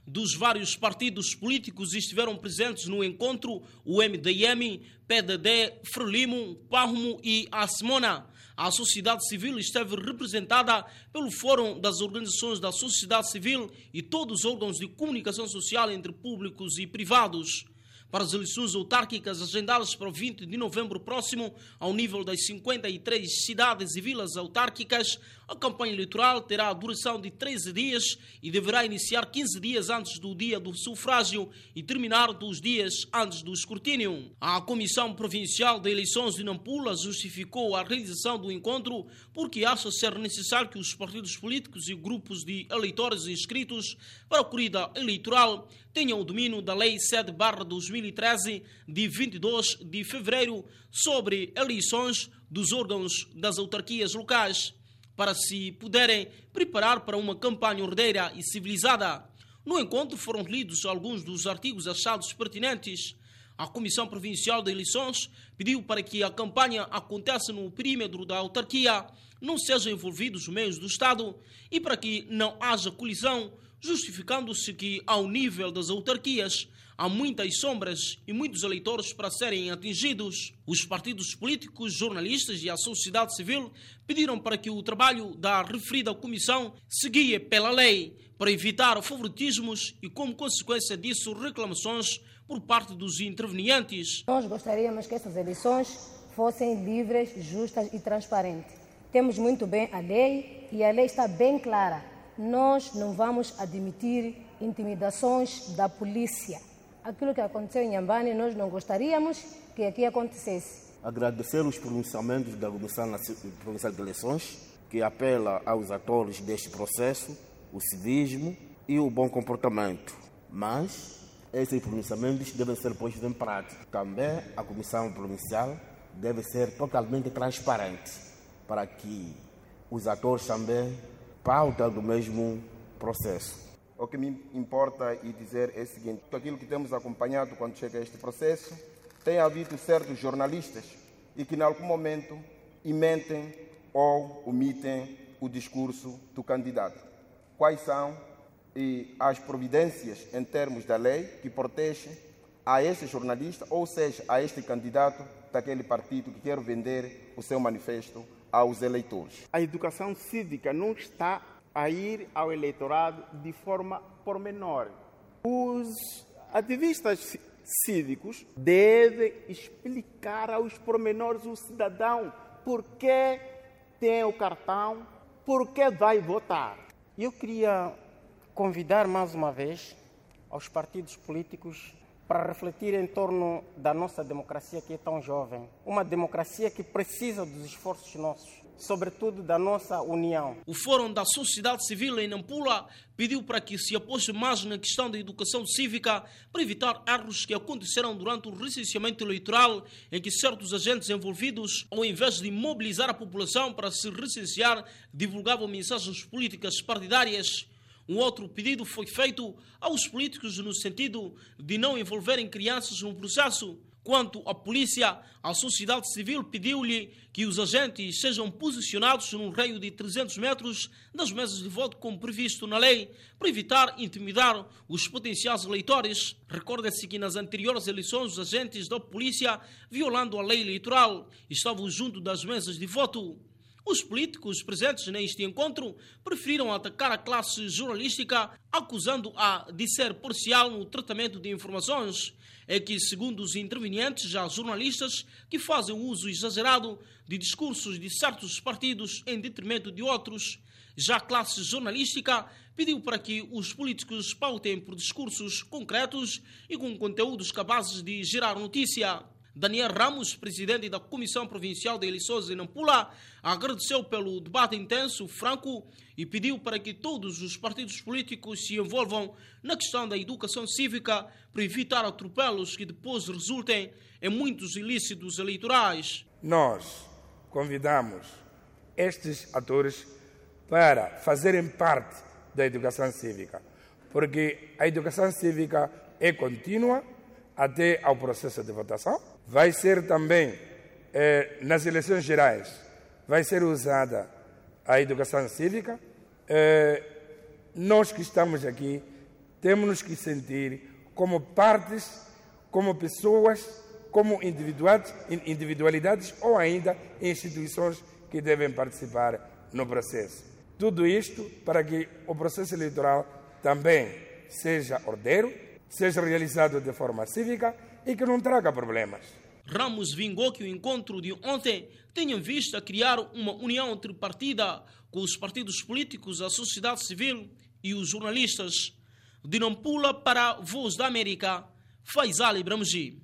dos vários partidos políticos estiveram presentes no encontro o MDM, PDD, Frelimo, Parmo e a Simona. A sociedade civil esteve representada pelo Fórum das Organizações da Sociedade Civil e todos os órgãos de comunicação social entre públicos e privados. Para as eleições autárquicas agendadas para o 20 de novembro próximo, ao nível das 53 cidades e vilas autárquicas, a campanha eleitoral terá a duração de 13 dias e deverá iniciar 15 dias antes do dia do sufrágio e terminar 2 dias antes do escrutínio. A Comissão Provincial de Eleições de Nampula justificou a realização do encontro porque acha ser necessário que os partidos políticos e grupos de eleitores inscritos para a corrida eleitoral tenham o domínio da Lei 7/2013 de 22 de fevereiro sobre eleições dos órgãos das autarquias locais, para se puderem preparar para uma campanha ordeira e civilizada. No encontro foram lidos alguns dos artigos achados pertinentes. A Comissão Provincial de Eleições pediu para que a campanha aconteça no perímetro da autarquia, não sejam envolvidos os meios do Estado e para que não haja colisão, justificando-se que, ao nível das autarquias, há muitas sombras e muitos eleitores para serem atingidos. Os partidos políticos, jornalistas e a sociedade civil pediram para que o trabalho da referida comissão se guie pela lei, para evitar favoritismos e, como consequência disso, reclamações por parte dos intervenientes. Nós gostaríamos que essas eleições fossem livres, justas e transparentes. Temos muito bem a lei e a lei está bem clara. Nós não vamos admitir intimidações da polícia. Aquilo que aconteceu em Inhambane, nós não gostaríamos que aqui acontecesse. Agradecer os pronunciamentos da Comissão Provincial de Eleições, que apela aos atores deste processo, o civismo e o bom comportamento. Mas esses pronunciamentos devem ser postos em prática. Também a Comissão Provincial deve ser totalmente transparente, para que os atores também pautem do mesmo processo. O que me importa e dizer é o seguinte: aquilo que temos acompanhado quando chega a este processo, tem havido certos jornalistas e que, em algum momento, mentem ou omitem o discurso do candidato. Quais são as providências em termos da lei que protegem a este jornalista, ou seja, a este candidato daquele partido que quer vender o seu manifesto aos eleitores? A educação cívica não está a ir ao eleitorado de forma pormenor. Os ativistas cívicos devem explicar aos pormenores o cidadão por que tem o cartão, por que vai votar. Eu queria convidar mais uma vez aos partidos políticos para refletir em torno da nossa democracia que é tão jovem. Uma democracia que precisa dos esforços nossos, sobretudo da nossa união. O Fórum da Sociedade Civil em Nampula pediu para que se aposte mais na questão da educação cívica para evitar erros que aconteceram durante o recenseamento eleitoral, em que certos agentes envolvidos, ao invés de mobilizar a população para se recensear, divulgavam mensagens políticas partidárias. Um outro pedido foi feito aos políticos no sentido de não envolverem crianças no processo. Quanto à polícia, a sociedade civil pediu-lhe que os agentes sejam posicionados num raio de 300 metros das mesas de voto como previsto na lei, para evitar intimidar os potenciais eleitores. Recorda-se que nas anteriores eleições os agentes da polícia, violando a lei eleitoral, estavam junto das mesas de voto. Os políticos presentes neste encontro preferiram atacar a classe jornalística, acusando-a de ser parcial no tratamento de informações. É que, segundo os intervenientes, há jornalistas que fazem uso exagerado de discursos de certos partidos em detrimento de outros. Já a classe jornalística pediu para que os políticos pautem por discursos concretos e com conteúdos capazes de gerar notícia. Daniel Ramos, presidente da Comissão Provincial de Eleições em Nampula, agradeceu pelo debate intenso, franco e pediu para que todos os partidos políticos se envolvam na questão da educação cívica para evitar atropelos que depois resultem em muitos ilícitos eleitorais. Nós convidamos estes atores para fazerem parte da educação cívica, porque a educação cívica é contínua até ao processo de votação. Vai ser também, nas eleições gerais, vai ser usada a educação cívica. Nós que estamos aqui temos que sentir como partes, como pessoas, como individualidades ou ainda instituições que devem participar no processo. Tudo isto para que o processo eleitoral também seja ordeiro, seja realizado de forma cívica e que não traga problemas. Ramos vingou que o encontro de ontem tenha em vista criar uma união tripartida com os partidos políticos, a sociedade civil e os jornalistas. De Nampula para a Voz da América, Faisal Ibramuji.